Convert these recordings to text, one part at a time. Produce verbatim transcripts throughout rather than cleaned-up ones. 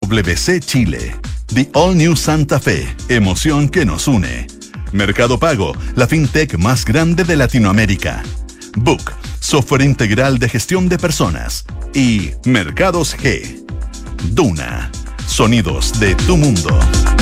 W C Chile. The All New Santa Fe, emoción que nos une. Mercado Pago, la fintech más grande de Latinoamérica. Book, software integral de gestión de personas. Y Mercados G. Duna, sonidos de tu mundo.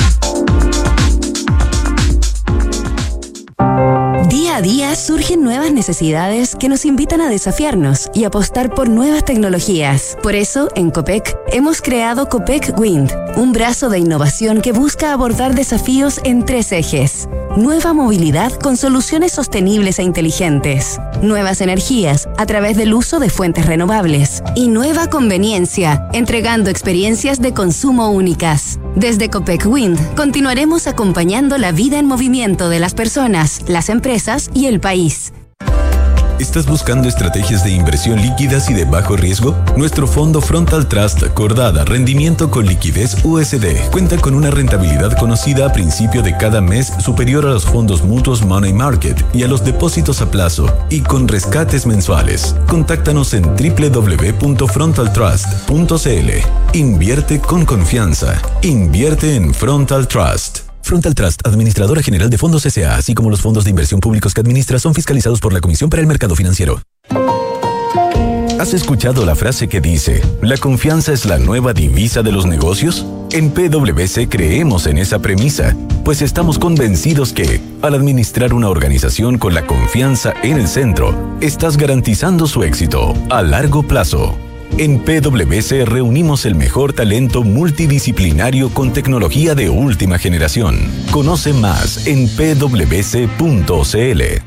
Día a día surgen nuevas necesidades que nos invitan a desafiarnos y apostar por nuevas tecnologías. Por eso, en Copec, hemos creado Copec Wind, un brazo de innovación que busca abordar desafíos en tres ejes. Nueva movilidad con soluciones sostenibles e inteligentes. Nuevas energías a través del uso de fuentes renovables. Y nueva conveniencia, entregando experiencias de consumo únicas. Desde Copec Wind, continuaremos acompañando la vida en movimiento de las personas, las empresas y el país. ¿Estás buscando estrategias de inversión líquidas y de bajo riesgo? Nuestro fondo Frontal Trust Cordada Rendimiento con Liquidez U S D cuenta con una rentabilidad conocida a principio de cada mes superior a los fondos mutuos Money Market y a los depósitos a plazo y con rescates mensuales. Contáctanos en doble u doble u doble u punto frontal trust punto c l. Invierte con confianza. Invierte en Frontal Trust. Frontal Trust, administradora general de fondos S A, así como los fondos de inversión públicos que administra, son fiscalizados por la Comisión para el Mercado Financiero. ¿Has escuchado la frase que dice, la confianza es la nueva divisa de los negocios? En P W C creemos en esa premisa, pues estamos convencidos que, al administrar una organización con la confianza en el centro, estás garantizando su éxito a largo plazo. En P W C reunimos el mejor talento multidisciplinario con tecnología de última generación. Conoce más en p w c punto c l.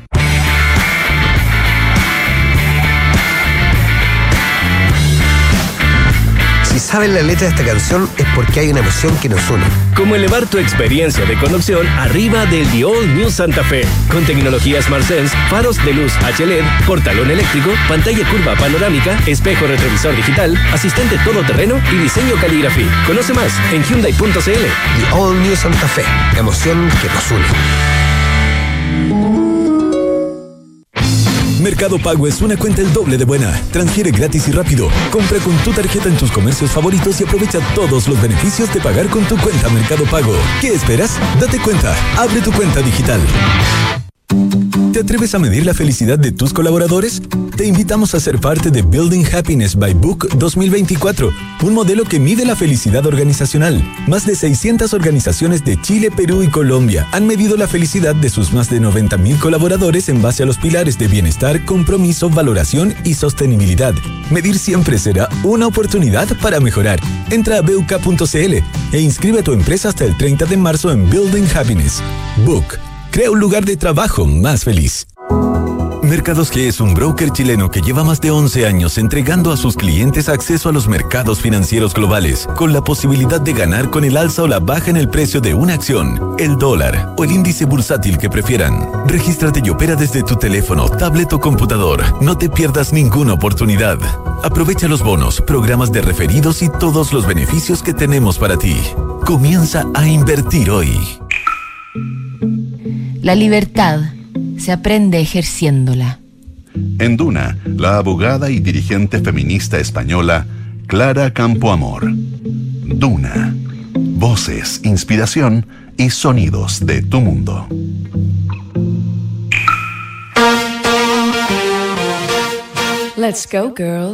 Si saben la letra de esta canción es porque hay una emoción que nos une. Como elevar tu experiencia de conducción arriba del The All New Santa Fe. Con tecnología SmartSense, faros de luz H L E D, portalón eléctrico, pantalla curva panorámica, espejo retrovisor digital, asistente todoterreno y diseño caligrafía. Conoce más en Hyundai punto c l. The All New Santa Fe, emoción que nos une. Mercado Pago es una cuenta el doble de buena. Transfiere gratis y rápido. Compra con tu tarjeta en tus comercios favoritos y aprovecha todos los beneficios de pagar con tu cuenta Mercado Pago. ¿Qué esperas? Date cuenta. Abre tu cuenta digital. ¿Te atreves a medir la felicidad de tus colaboradores? Te invitamos a ser parte de Building Happiness by Book dos mil veinticuatro, un modelo que mide la felicidad organizacional. Más de seiscientas organizaciones de Chile, Perú y Colombia han medido la felicidad de sus más de noventa mil colaboradores en base a los pilares de bienestar, compromiso, valoración y sostenibilidad. Medir siempre será una oportunidad para mejorar. Entra a b u k punto c l e inscribe a tu empresa hasta el treinta de marzo en Building Happiness. Book. Crea un lugar de trabajo más feliz. Mercados G es un broker chileno que lleva más de once años entregando a sus clientes acceso a los mercados financieros globales, con la posibilidad de ganar con el alza o la baja en el precio de una acción, el dólar o el índice bursátil que prefieran. Regístrate y opera desde tu teléfono, tablet o computador. No te pierdas ninguna oportunidad. Aprovecha los bonos, programas de referidos y todos los beneficios que tenemos para ti. Comienza a invertir hoy. La libertad se aprende ejerciéndola. En Duna, la abogada y dirigente feminista española Clara Campoamor. Duna. Voces, inspiración y sonidos de tu mundo. Let's go, girls.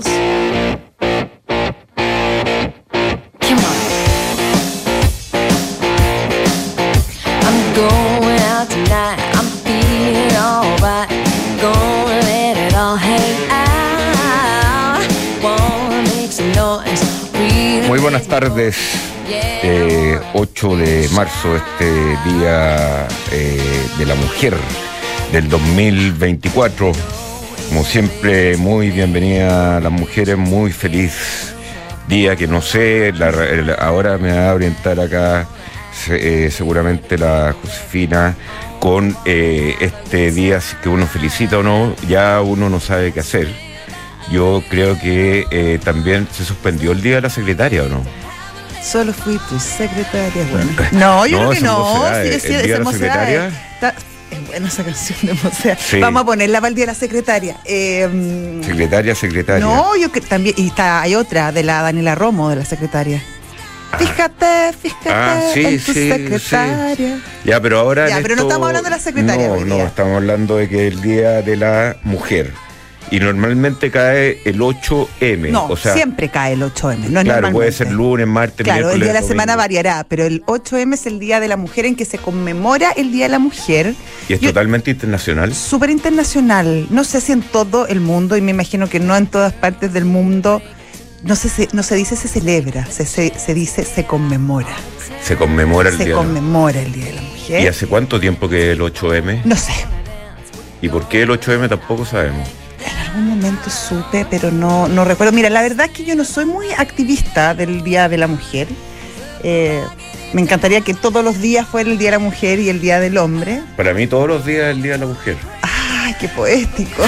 Muy buenas tardes, eh, ocho de marzo, este día eh, de la mujer del dos mil veinticuatro. Como siempre, muy bienvenida a las mujeres, muy feliz día que no sé, la, la, ahora me va a orientar acá eh, seguramente la Josefina con eh, este día, si que uno felicita o no, ya uno no sabe qué hacer. Yo creo que eh, también se suspendió el día de la secretaria, ¿o no? Solo fui tu secretaria, bueno. No, yo no, creo que no. Sí, sí, el día de la secretaria. Está, es buena esa canción de Mocea. Sí. Vamos a ponerla para el día de la secretaria. Eh, secretaria, secretaria. No, yo que también. Y está, hay otra de la Daniela Romo, de la secretaria. Fíjate, fíjate ah, sí, en tu sí, secretaria. Sí. Ya, pero ahora. Ya, pero esto, no estamos hablando de la secretaria. No, no, estamos hablando de que es el Día de la Mujer. Y normalmente cae el ocho eme. No, o sea, siempre cae el ocho eme. No es claro, normalmente. puede ser lunes, martes, claro, miércoles. el día de la domingo. semana variará, pero el ocho eme es el Día de la Mujer en que se conmemora el Día de la Mujer. ¿Y es Yo, totalmente internacional? Súper internacional. No sé si en todo el mundo, y me imagino que no en todas partes del mundo, no se, no se dice se celebra, se, se, se dice se conmemora. Se conmemora el se Día conmemora el Día de la Mujer. ¿Y hace cuánto tiempo que el ocho eme? No sé. ¿Y por qué el ocho eme tampoco sabemos? En algún momento supe, pero no, no recuerdo. Mira, la verdad es que yo no soy muy activista del Día de la Mujer. Eh, me encantaría que todos los días fuera el Día de la Mujer y el Día del Hombre. Para mí todos los días es el Día de la Mujer. ¡Ay, qué poético!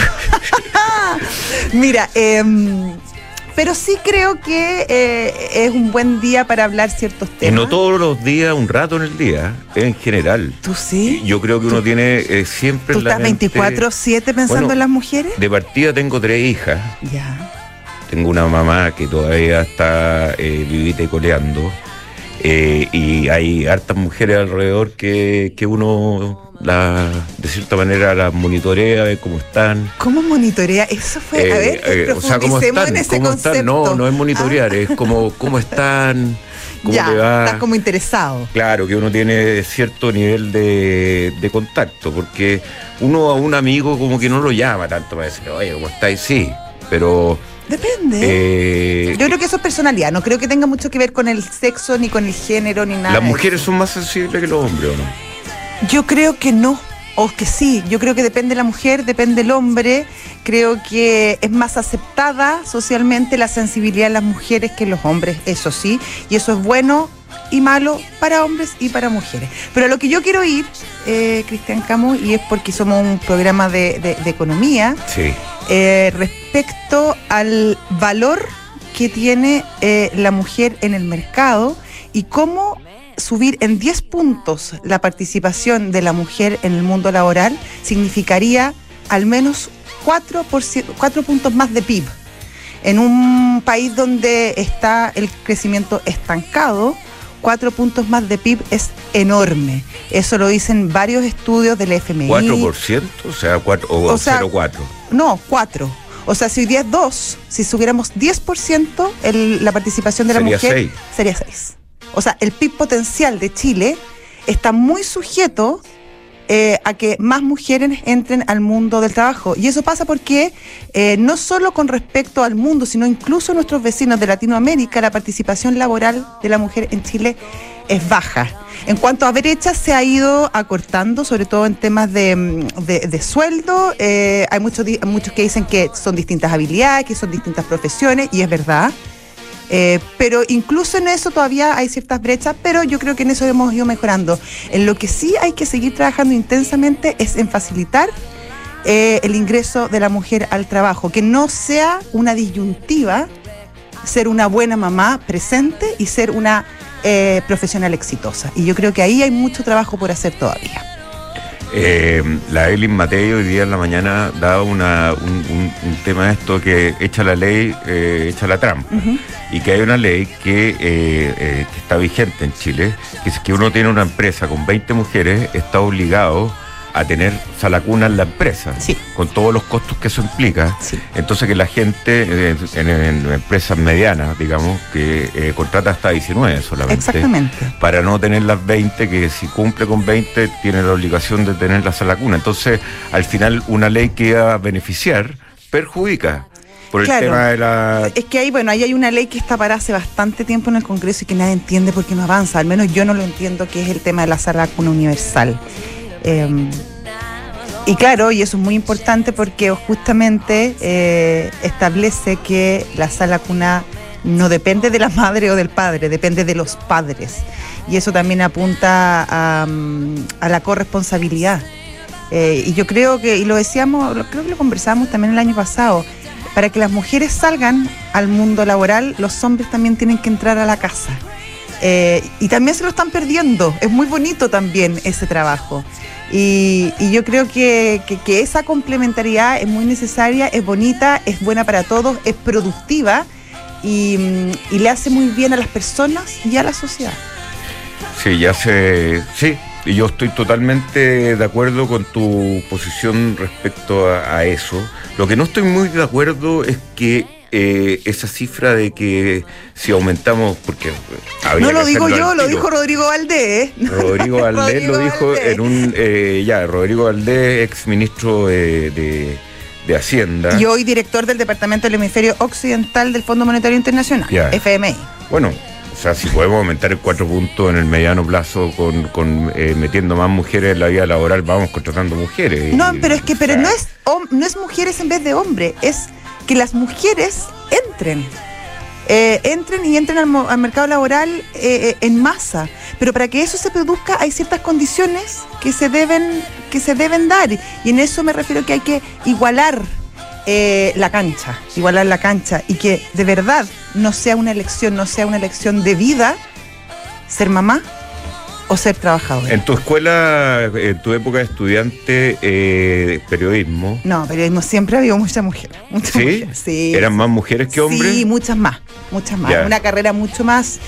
Mira, eh, pero sí creo que eh, es un buen día para hablar ciertos temas. Y no todos los días, un rato en el día, en general. ¿Tú sí? Yo creo que uno tiene eh, siempre ¿Tú en la estás mente... veinticuatro siete pensando Bueno, en las mujeres? De partida tengo tres hijas. Ya. Tengo una mamá que todavía está eh, vivita y coleando. Eh, y hay hartas mujeres alrededor que, que uno... La, de cierta manera las monitorea, ve cómo están. ¿Cómo monitorea? Eso fue, eh, a ver, eh, o sea, ¿cómo están? en ese ¿Cómo concepto. están? No, no es monitorear, ah. es como cómo están, cómo ya, te va. Estás como interesado. Claro, que uno tiene cierto nivel de, de contacto, porque uno a un amigo como que no lo llama tanto para decirle, oye, ¿cómo estáis? Sí, pero... Depende. Eh, Yo creo que eso es personalidad, no creo que tenga mucho que ver con el sexo, ni con el género, ni nada. ¿Las mujeres son más sensibles que los hombres o no? Yo creo que no, o que sí. Yo creo que depende de la mujer, depende del hombre. Creo que es más aceptada socialmente la sensibilidad de las mujeres que los hombres, eso sí. Y eso es bueno y malo para hombres y para mujeres. Pero a lo que yo quiero ir, eh, Cristian Camus, y es porque somos un programa de, de, de economía, sí. eh, respecto al valor que tiene eh, la mujer en el mercado y cómo subir en diez puntos la participación de la mujer en el mundo laboral significaría al menos cuatro puntos más de P I B. En un país donde está el crecimiento estancado, cuatro puntos más de P I B es enorme. Eso lo dicen varios estudios del F M I. ¿cuatro por ciento? O sea, cuatro, o, o cero coma cuatro. No, cuatro. O sea, si hoy día es dos, si subiéramos diez por ciento el, la participación de la sería mujer, seis. Sería seis. O sea, el P I B potencial de Chile está muy sujeto eh, a que más mujeres entren al mundo del trabajo. Y eso pasa porque eh, no solo con respecto al mundo, sino incluso nuestros vecinos de Latinoamérica, la participación laboral de la mujer en Chile es baja. En cuanto a brecha, se ha ido acortando, sobre todo en temas de, de, de sueldo. Eh, hay muchos, muchos que dicen que son distintas habilidades, que son distintas profesiones, y es verdad. Eh, pero incluso en eso todavía hay ciertas brechas, pero yo creo que en eso hemos ido mejorando. En lo que sí hay que seguir trabajando intensamente es en facilitar eh, el ingreso de la mujer al trabajo, que no sea una disyuntiva ser una buena mamá presente y ser una eh, profesional exitosa. Y yo creo que ahí hay mucho trabajo por hacer todavía. Eh, la Elin Matei hoy día en la mañana daba una, un, un, un tema de esto que echa la ley, eh, echa la trampa. Uh-huh. Y que hay una ley que, eh, eh, que está vigente en Chile, que es que uno tiene una empresa con veinte mujeres, está obligado a tener sala cuna en la empresa, sí. con todos los costos que eso implica. Sí. Entonces que la gente eh, en, en empresas medianas, digamos, que eh, contrata hasta diecinueve solamente. Exactamente. Para no tener las veinte, que si cumple con veinte tiene la obligación de tener la sala cuna. Entonces, al final, una ley que va a beneficiar perjudica. Por el claro, tema de la... Es que ahí, bueno, ahí hay una ley que está parada hace bastante tiempo en el Congreso y que nadie entiende por qué no avanza. Al menos yo no lo entiendo, que es el tema de la sala cuna universal. Eh, y claro, y eso es muy importante porque justamente eh, establece que la sala cuna no depende de la madre o del padre, depende de los padres. Y eso también apunta a, a la corresponsabilidad. Eh, y yo creo que, y lo decíamos, creo que lo conversábamos también el año pasado, para que las mujeres salgan al mundo laboral, los hombres también tienen que entrar a la casa. Eh, y también se lo están perdiendo. Es muy bonito también ese trabajo. Y, y yo creo que, que, que esa complementariedad es muy necesaria, es bonita, es buena para todos, es productiva y, y le hace muy bien a las personas y a la sociedad. Sí, ya sé, sí, y yo estoy totalmente de acuerdo con tu posición respecto a, a eso. Lo que no estoy muy de acuerdo es que eh, esa cifra de que si aumentamos, porque no lo digo yo, lo tiro. dijo Rodrigo Valdés. Rodrigo Valdés Rodrigo lo dijo Valdés. en un, eh, ya, Rodrigo Valdés, ex ministro de, de, de Hacienda. Y hoy director del Departamento del Hemisferio Occidental del Fondo Monetario Internacional, Ya. F M I. Bueno, o sea, si podemos aumentar el cuatro puntos en el mediano plazo con, con eh, metiendo más mujeres en la vida laboral, vamos contratando mujeres. No, Y, pero es que o pero sea, no es hom- no es mujeres en vez de hombre, es que las mujeres entren. Eh, entren y entren al, mo- al mercado laboral eh, eh, en masa. Pero para que eso se produzca hay ciertas condiciones que se deben, que se deben dar. Y en eso me refiero que hay que igualar eh, la cancha, igualar la cancha y que de verdad no sea una elección, no sea una elección de vida ser mamá o ser trabajador. En tu escuela, en tu época de estudiante, eh, periodismo, No, periodismo siempre ha habido muchas mujeres. Muchas ¿sí? mujeres, sí. ¿Eran más mujeres que hombres? Sí, muchas más, muchas más. Ya. Una carrera mucho más,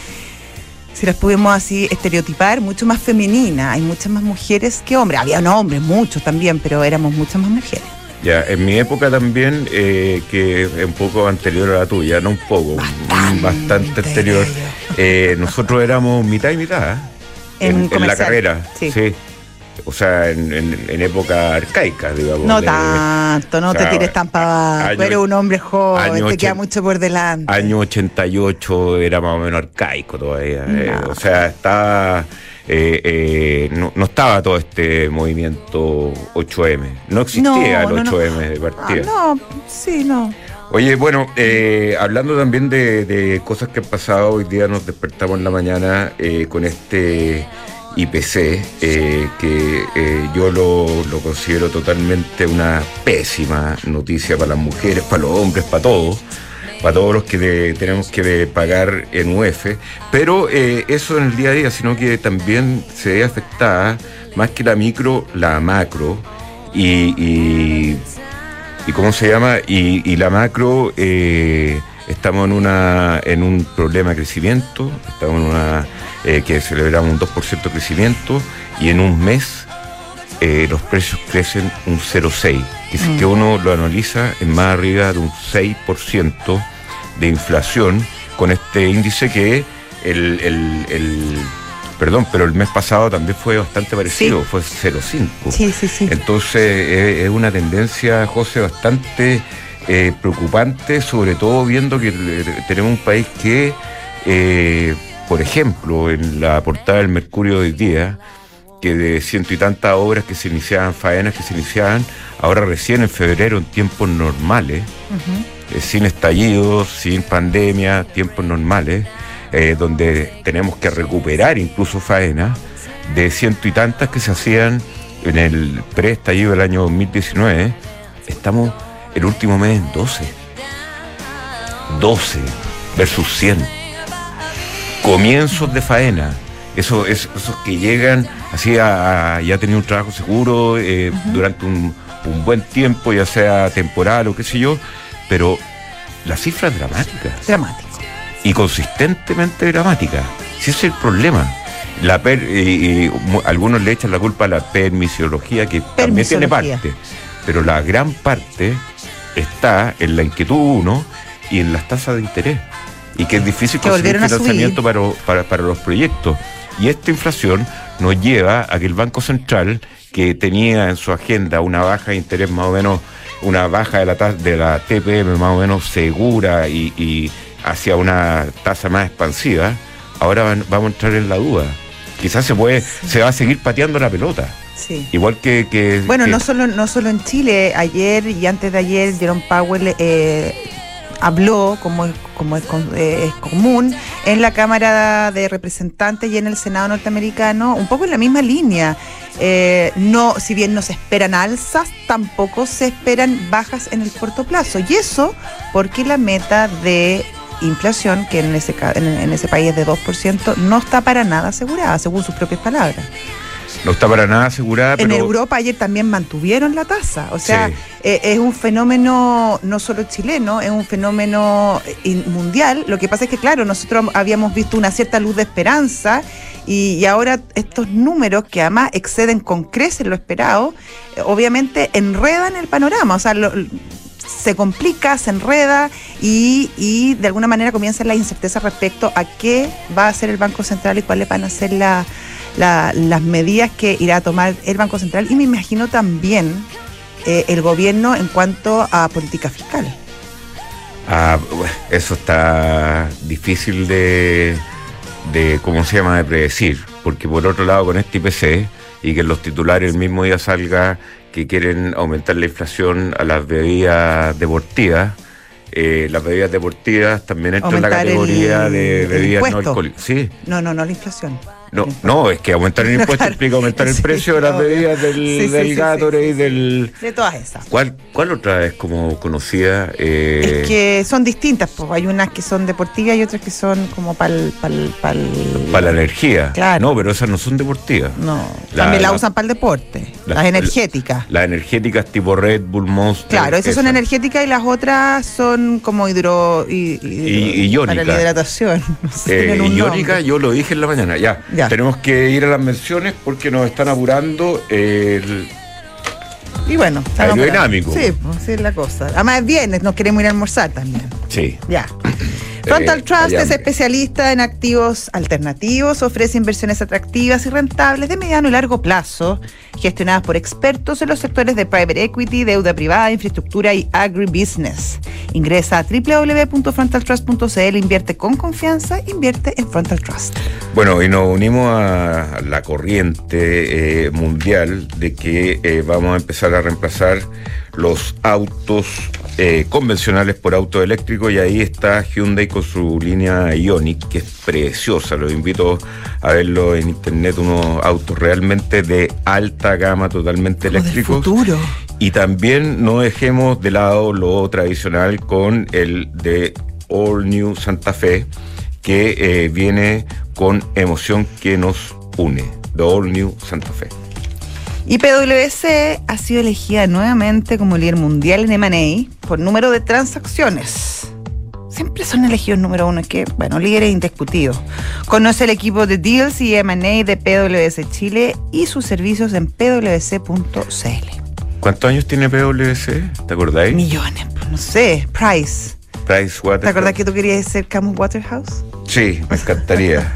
si las pudimos así estereotipar, mucho más femenina. Hay muchas más mujeres que hombres. Había no, hombres, muchos también, pero éramos muchas más mujeres. Ya, en mi época también, eh, que es un poco anterior a la tuya, no un poco, Bastante, bastante anterior, eh, nosotros éramos mitad y mitad, ¿eh? En en, en la comercial, carrera, sí. sí. O sea, en, en, en época arcaica, digamos. No de- tanto, no o sea, te tires tan para año- abajo. Eres un hombre joven, año te queda ochen- mucho por delante. Año ochenta y ocho era más o menos arcaico todavía. eh, No. o sea, estaba, eh, eh, no, no estaba todo este movimiento ocho eme. No existía No, el no, ocho no. eme de Ah, partida. no, sí, no. Oye, bueno, eh, hablando también de, de cosas que han pasado, hoy día nos despertamos en la mañana eh, con este I P C, eh, que eh, yo lo, lo considero totalmente una pésima noticia para las mujeres, para los hombres, para todos, para todos los que de- tenemos que de pagar en U F, pero eh, eso en el día a día, sino que también se ve afectada, más que la micro, la macro, y... y ¿Y cómo se llama? Y, y la macro, eh, estamos en una en un problema de crecimiento, estamos en una eh, que celebramos un dos por ciento de crecimiento y en un mes eh, los precios crecen un cero coma seis. Que si Mm. que uno lo analiza es más arriba de un seis por ciento de inflación con este índice que el, el, el perdón, pero el mes pasado también fue bastante parecido, Sí. fue cero coma cinco. Sí, sí, sí. Entonces eh, es una tendencia, José, bastante eh, preocupante, sobre todo viendo que eh, tenemos un país que, eh, por ejemplo, en la portada del Mercurio de hoy día, que de ciento y tantas obras que se iniciaban, faenas que se iniciaban, ahora recién en febrero, en tiempos normales, Ujú. eh, sin estallidos, sin pandemia, tiempos normales, eh, donde tenemos que recuperar incluso faenas de ciento y tantas que se hacían en el preestallido del año dos mil diecinueve, estamos el último mes en doce. doce versus cien. Comienzos de faena. Eso, es, esos que llegan así a, a ya tener un trabajo seguro eh, uh-huh. durante un, un buen tiempo, ya sea temporal o qué sé yo, pero la cifra es dramática. Dramático. Y consistentemente dramática. Si ese es el problema. La per, eh, eh, algunos le echan la culpa a la permisiología, que también tiene parte, pero la gran parte está en la inquietud uno y en las tasas de interés, y que es difícil que conseguir financiamiento para, para, para los proyectos. Y esta inflación nos lleva a que el Banco Central, que tenía en su agenda una baja de interés más o menos, una baja de la, de la T P M más o menos segura y, y hacia una tasa más expansiva, ahora van, vamos a entrar en la duda. Quizás se puede, sí. se va a seguir pateando la pelota. Sí. Igual que, que bueno, que... no solo no solo en Chile. Ayer y antes de ayer Jerome Powell eh, habló, como, como es, eh, es común, en la Cámara de Representantes y en el Senado norteamericano, un poco en la misma línea. Eh, no, si bien no se esperan alzas, tampoco se esperan bajas en el corto plazo. Y eso porque la meta de inflación, que en ese, en, en ese país es de dos por ciento, no está para nada asegurada, según sus propias palabras. No está para nada asegurada. En pero... Europa ayer también mantuvieron la tasa. O sea, Sí. eh, es un fenómeno no solo chileno, es un fenómeno eh, mundial. Lo que pasa es que, claro, nosotros habíamos visto una cierta luz de esperanza y, y ahora estos números, que además exceden con creces lo esperado, eh, obviamente enredan el panorama. O sea, lo, se complica, se enreda y, y de alguna manera comienzan las incertezas respecto a qué va a hacer el Banco Central y cuáles van a ser la, la, las medidas que irá a tomar el Banco Central, y me imagino también eh, el gobierno en cuanto a política fiscal. Ah, eso está difícil de, de, ¿cómo se llama?, de predecir, porque por otro lado con este I P C y que en los titulares el mismo día salga que quieren aumentar la inflación a las bebidas deportivas, eh, las bebidas deportivas también entran en la categoría el, de bebidas no alcohólicas. Sí. No, no, no la inflación. No, no, es que aumentar el impuesto claro. implica aumentar el sí, precio de las obvio. bebidas del, sí, del sí, Gatorade y sí, sí, del... De todas esas. ¿Cuál, cuál otra es como conocida? Eh... Es que son distintas, pues hay unas que son deportivas y otras que son como para el... Para pal... pa la energía. Claro. No, pero esas no son deportivas. No, la, también la, la usan para el deporte, la, las energéticas. Las energéticas tipo Red Bull, Monster. Claro, esas, esas son energéticas y las otras son como hidro... Y, y, y iónica. Para la hidratación. No sé, eh, iónica, nombre. Yo lo dije en la mañana, ya. ya. Tenemos que ir a las menciones porque nos están apurando el y bueno, aerodinámico. Sí, pues sí es la cosa. Además es viernes, nos queremos ir a almorzar también. Sí. Ya. Frontal eh, Trust allá. es especialista en activos alternativos, ofrece inversiones atractivas y rentables de mediano y largo plazo, gestionadas por expertos en los sectores de private equity, deuda privada, infraestructura y agribusiness. Ingresa a doble u doble u doble u punto frontal trust punto c l, invierte con confianza, invierte en Frontal Trust. Bueno, y nos unimos a la corriente eh, mundial de que eh, vamos a empezar a reemplazar los autos eh, convencionales por autos eléctricos, y ahí está Hyundai con su línea Ioniq, que es preciosa. Los invito a verlo en internet, unos autos realmente de alta gama, totalmente como eléctricos. Del futuro. Y también no dejemos de lado lo tradicional con el de All New Santa Fe, que eh, viene con emoción que nos une. The All New Santa Fe. Y P W C ha sido elegida nuevamente como líder mundial en M and A por número de transacciones. Siempre son elegidos número uno, que, bueno, líderes indiscutidos. Conoce el equipo de Deals y M and A de P W C Chile y sus servicios en p w c punto c l. ¿Cuántos años tiene P W C? ¿Te acordáis? Millones, no sé. Price. Price Waterhouse. ¿Te acordás que tú querías ser Camus Waterhouse? Sí, me encantaría.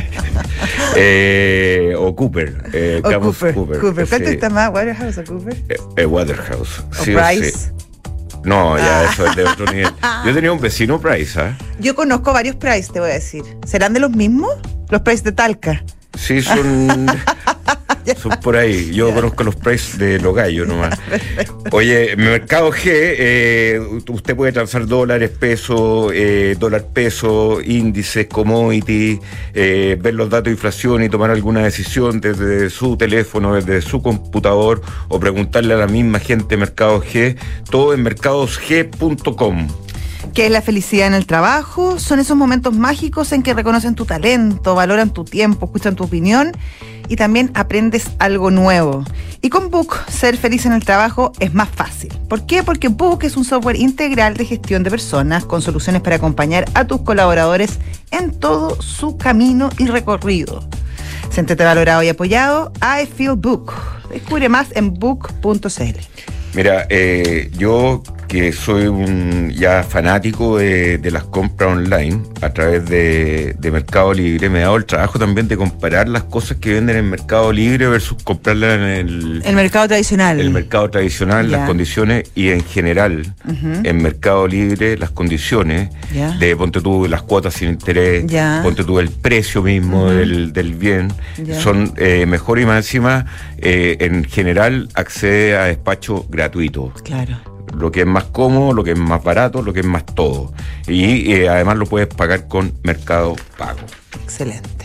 eh, o Cooper. Eh, o Cooper. Cooper. Cooper. ¿Cuál sí. te está más, Waterhouse o Cooper? Eh, eh, Waterhouse. ¿O sí, Price? Sí. No, ya ah. eso es de otro nivel. Yo tenía un vecino Price, ¿ah? ¿eh? Yo conozco varios Price, te voy a decir. ¿Serán de los mismos? Los Price de Talca. Sí, son... son por ahí. Yo yeah. conozco los Price de los gallos nomás. Oye, Mercado G, eh, usted puede transar dólares, pesos, eh, dólar peso, índices, commodity, eh, ver los datos de inflación y tomar alguna decisión desde su teléfono, desde su computador, o preguntarle a la misma gente de Mercado G, todo en mercados g punto com. ¿Qué es la felicidad en el trabajo? Son esos momentos mágicos en que reconocen tu talento, valoran tu tiempo, escuchan tu opinión y también aprendes algo nuevo. Y con Book, ser feliz en el trabajo es más fácil. ¿Por qué? Porque Book es un software integral de gestión de personas con soluciones para acompañar a tus colaboradores en todo su camino y recorrido. Siéntete valorado y apoyado. I feel Book. Descubre más en book punto c l. Mira, eh, yo que soy un ya fanático de, de las compras online a través de, de Mercado Libre, me he dado el trabajo también de comparar las cosas que venden en Mercado Libre versus comprarlas en el... El mercado tradicional. El mercado tradicional, yeah. Las condiciones, y en general, uh-huh. en Mercado Libre, las condiciones yeah. de, ponte tú, las cuotas sin interés, yeah. ponte tú, el precio mismo uh-huh. del, del bien, yeah. son eh, mejor, y más encima, eh, en general, accede a despacho gratuito. Claro. Lo que es más cómodo, lo que es más barato, lo que es más todo. Y eh, además lo puedes pagar con Mercado Pago. Excelente.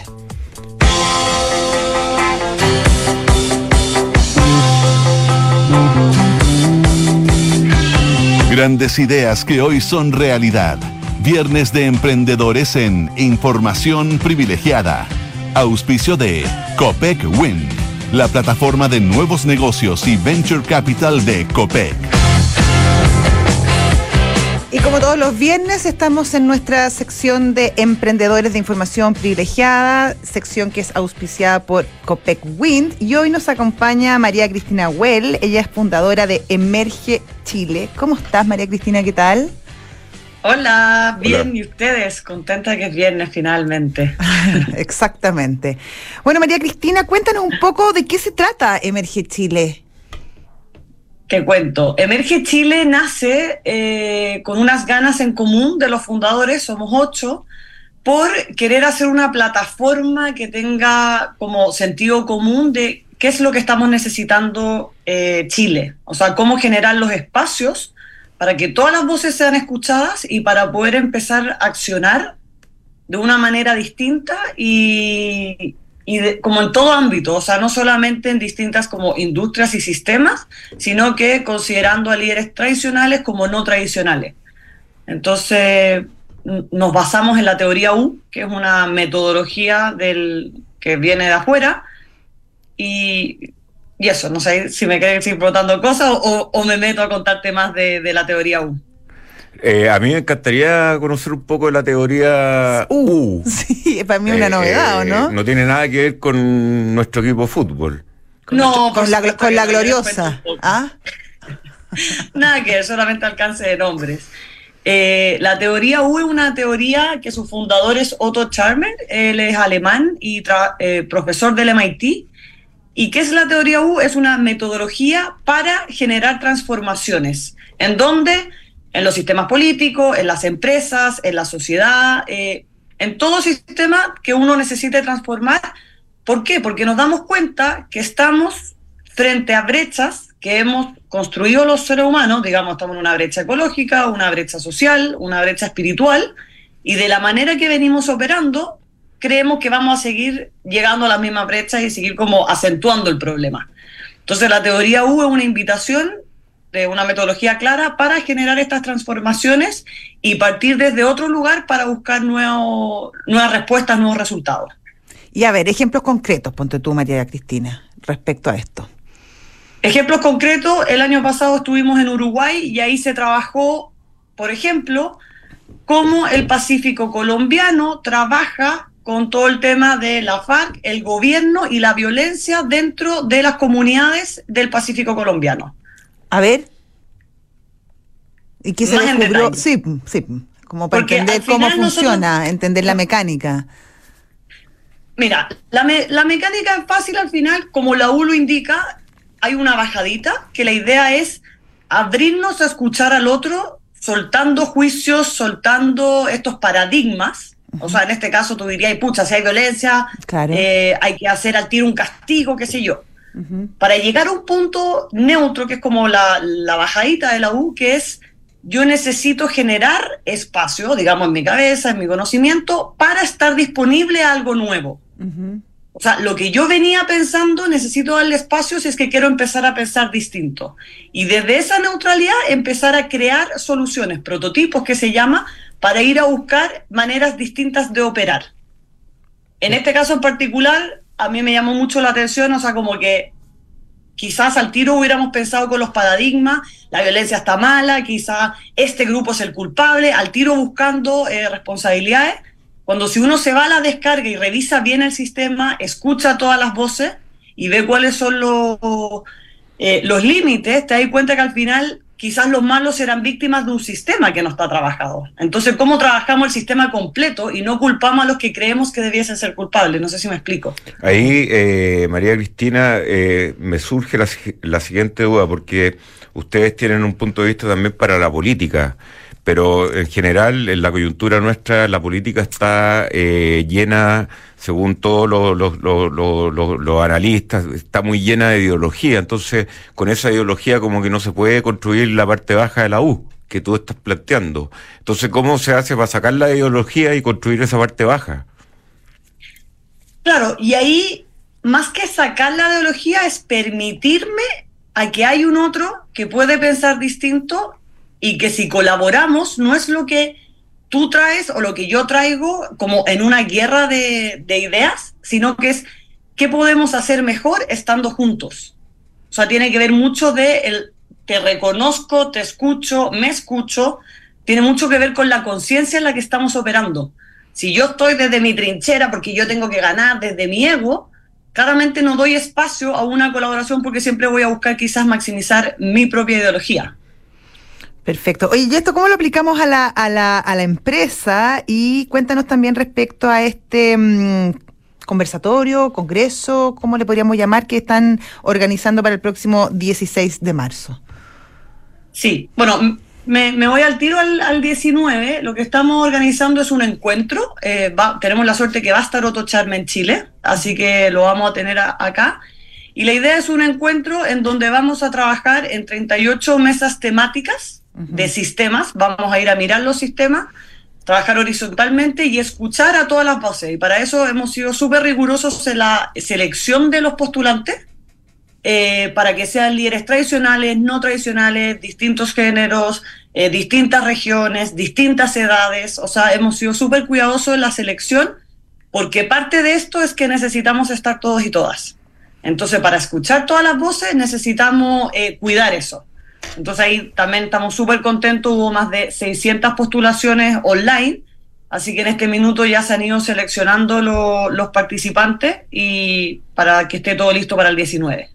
Grandes ideas que hoy son realidad. Viernes de Emprendedores en Información Privilegiada. Auspicio de Copec Wind. la plataforma de nuevos negocios y venture capital de Copec. Y como todos los viernes estamos en nuestra sección de emprendedores de información privilegiada, sección que es auspiciada por Copec Wind, y hoy nos acompaña María Cristina Well. Ella es fundadora de Emerge Chile. ¿Cómo estás, María Cristina? ¿Qué tal? Hola, bien. Hola. ¿Y ustedes? Contenta que es viernes finalmente. Exactamente. Bueno, María Cristina, cuéntanos un poco de qué se trata Emerge Chile. Te cuento. Emerge Chile nace eh, con unas ganas en común de los fundadores, somos ocho, por querer hacer una plataforma que tenga como sentido común de qué es lo que estamos necesitando eh, Chile. O sea, cómo generar los espacios para que todas las voces sean escuchadas y para poder empezar a accionar de una manera distinta y... y de, como en todo ámbito, o sea, no solamente en distintas como industrias y sistemas, sino que considerando a líderes tradicionales como no tradicionales. Entonces, nos basamos en la teoría U, que es una metodología del, que viene de afuera, y, y eso, no sé si me querés ir preguntando cosas o, o me meto a contarte más de, de la teoría U. Eh, a mí me encantaría conocer un poco de la teoría U. Sí, para mí es una Eh, novedad, ¿o eh, no? No tiene nada que ver con nuestro equipo de fútbol. Con, No, nuestro- por con la, supuesto con que la no, gloriosa. yo les cuento un poco. ¿Ah? Nada que ver, solamente alcance de nombres. Eh, la teoría U es una teoría que su fundador es Otto Scharmer, él es alemán y tra- eh, profesor del M I T. ¿Y qué es la teoría U? Es una metodología para generar transformaciones, en donde en los sistemas políticos, en las empresas, en la sociedad, eh, en todo sistema que uno necesite transformar. ¿Por qué? Porque nos damos cuenta que estamos frente a brechas que hemos construido los seres humanos, digamos, estamos en una brecha ecológica, una brecha social, una brecha espiritual, y de la manera que venimos operando, creemos que vamos a seguir llegando a las mismas brechas y seguir como acentuando el problema. Entonces la teoría U es una invitación de una metodología clara para generar estas transformaciones y partir desde otro lugar para buscar nuevo, nuevas respuestas, nuevos resultados. Y a ver, ejemplos concretos, ponte tú, María Cristina, respecto a esto. Ejemplos concretos, el año pasado estuvimos en Uruguay y ahí se trabajó, por ejemplo, cómo el Pacífico colombiano trabaja con todo el tema de la FARC, el gobierno y la violencia dentro de las comunidades del Pacífico colombiano. A ver. ¿Y qué se Más en descubrió? detalle. Sí, sí, como para Porque entender al cómo final funciona, nosotros- entender la mecánica. Mira, la, me- la mecánica es fácil al final, como la U lo indica, hay una bajadita, que la idea es abrirnos a escuchar al otro, soltando juicios, soltando estos paradigmas. Uh-huh. O sea, en este caso tú dirías, pucha, si hay violencia, claro. eh, hay que hacer al tiro un castigo, qué sé yo. Uh-huh. Para llegar a un punto neutro, que es como la, la bajadita de la U, que es yo necesito generar espacio, digamos, en mi cabeza, en mi conocimiento, para estar disponible a algo nuevo. Uh-huh. O sea, lo que yo venía pensando, necesito darle espacio si es que quiero empezar a pensar distinto. Y desde esa neutralidad empezar a crear soluciones, prototipos que se llama, para ir a buscar maneras distintas de operar. En este caso en particular, a mí me llamó mucho la atención, o sea, como que quizás al tiro hubiéramos pensado con los paradigmas, la violencia está mala, quizás este grupo es el culpable, al tiro buscando eh, responsabilidades. Cuando si uno se va a la descarga y revisa bien el sistema, escucha todas las voces y ve cuáles son los, eh, los límites, te das cuenta que al final quizás los malos eran víctimas de un sistema que no está trabajado. Entonces, ¿cómo trabajamos el sistema completo y no culpamos a los que creemos que debiesen ser culpables? No sé si me explico. Ahí, eh, María Cristina, eh, me surge la, la siguiente duda, porque ustedes tienen un punto de vista también para la política, pero en general, en la coyuntura nuestra, la política está eh, llena, según todos los, los, los, los, los, los analistas, está muy llena de ideología. Entonces, con esa ideología como que no se puede construir la parte baja de la U, que tú estás planteando. Entonces, ¿cómo se hace para sacar la ideología y construir esa parte baja? Claro, y ahí, más que sacar la ideología, es permitirme a que hay un otro que puede pensar distinto y que si colaboramos no es lo que tú traes o lo que yo traigo como en una guerra de, de ideas, sino que es qué podemos hacer mejor estando juntos. O sea, tiene que ver mucho de el te reconozco, te escucho, me escucho, tiene mucho que ver con la conciencia en la que estamos operando. Si yo estoy desde mi trinchera porque yo tengo que ganar desde mi ego, claramente no doy espacio a una colaboración porque siempre voy a buscar quizás maximizar mi propia ideología. Perfecto. Oye, ¿y esto cómo lo aplicamos a la, a la, a la empresa? Y cuéntanos también respecto a este mmm, conversatorio, congreso, ¿cómo le podríamos llamar?, que están organizando para el próximo dieciséis de marzo. Sí, bueno, me, me voy al tiro al, al diecinueve. Lo que estamos organizando es un encuentro. Eh, va, tenemos la suerte que va a estar Otto Charme en Chile, así que lo vamos a tener a, acá. Y la idea es un encuentro en donde vamos a trabajar en treinta y ocho mesas temáticas uh-huh. de sistemas. Vamos a ir a mirar los sistemas, trabajar horizontalmente y escuchar a todas las voces. Y para eso hemos sido súper rigurosos en la selección de los postulantes, eh, para que sean líderes tradicionales, no tradicionales, distintos géneros, eh, distintas regiones, distintas edades. O sea, hemos sido súper cuidadosos en la selección, porque parte de esto es que necesitamos estar todos y todas. Entonces, para escuchar todas las voces necesitamos eh, cuidar eso. Entonces ahí también estamos súper contentos, hubo más de seiscientas postulaciones online, así que en este minuto ya se han ido seleccionando lo, los participantes y para que esté todo listo para el diecinueve.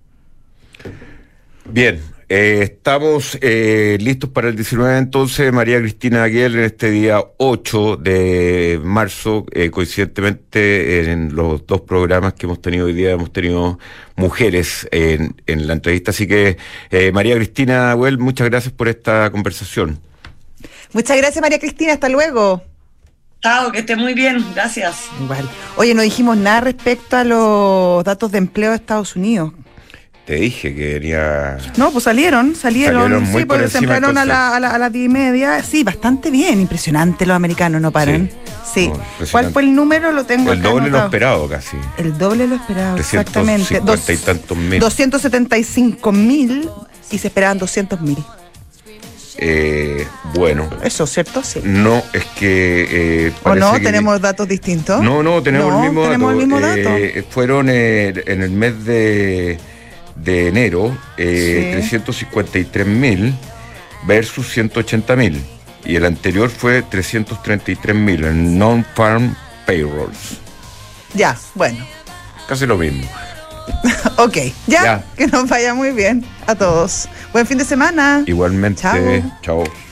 Bien, eh, estamos eh, listos para el diecinueve entonces, María Cristina Aguiel, en este día ocho de marzo, eh, coincidentemente en los dos programas que hemos tenido hoy día hemos tenido mujeres en, en la entrevista, así que eh, María Cristina Aguiel, muchas gracias por esta conversación. Muchas gracias, María Cristina, hasta luego. Chao, que esté muy bien, gracias. Igual. Oye, no dijimos nada respecto a los datos de empleo de Estados Unidos. Te dije que venía... No, pues salieron, salieron, salieron muy sí, porque se emplearon a, la, a, la, a las diez y media. Sí, bastante bien, impresionante, los americanos no paran. Sí. sí. No, ¿cuál fue el número? Lo tengo El acá doble anotado. Lo esperado casi. El doble lo esperado, exactamente. cincuenta y tantos mil. doscientos setenta y cinco mil y se esperaban doscientos mil. Eh, bueno. Eso, ¿cierto? Sí. No, es que... Eh, ¿O no? que ¿Tenemos mi... datos distintos? No, no, tenemos no, el mismo tenemos dato. El mismo dato. Eh, fueron eh, en el mes de... de enero, eh, sí. trescientos cincuenta y tres mil versus ciento ochenta mil. Y el anterior fue trescientos treinta y tres mil en non-farm payrolls. Ya, bueno. Casi lo mismo. Ok, ya, ya. Que nos vaya muy bien a todos. Buen fin de semana. Igualmente. Chao. Chao.